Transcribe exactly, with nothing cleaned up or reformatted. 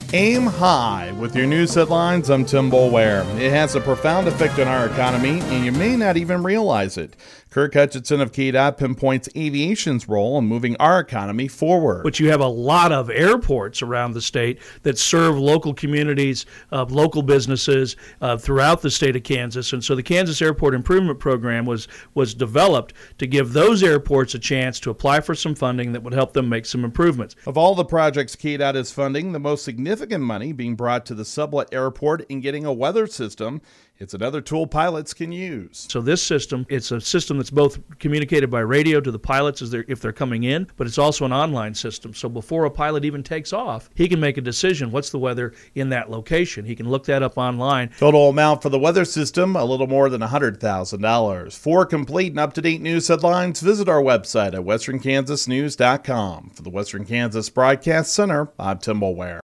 Aim high. With your news headlines, I'm Tim Boulware. It has a profound effect on our economy, and you may not even realize it. Kirk Hutchinson of K D O T pinpoints aviation's role in moving our economy forward. But you have a lot of airports around the state that serve local communities, uh, local businesses uh, throughout the state of Kansas. And so the Kansas Airport Improvement Program was, was developed to give those airports a chance to apply for some funding that would help them make some improvements. Of all the projects K D O T is funding, the most significant money being brought to the Sublette Airport in getting a weather system. It's another tool pilots can use. So this system, it's a system that's both communicated by radio to the pilots as they're, if they're coming in, but it's also an online system. So before a pilot even takes off, he can make a decision, what's the weather in that location? He can look that up online. Total amount for the weather system, a little more than one hundred thousand dollars. For complete and up-to-date news headlines, visit our website at western kansas news dot com. For the Western Kansas Broadcast Center, I'm Tim Boulware.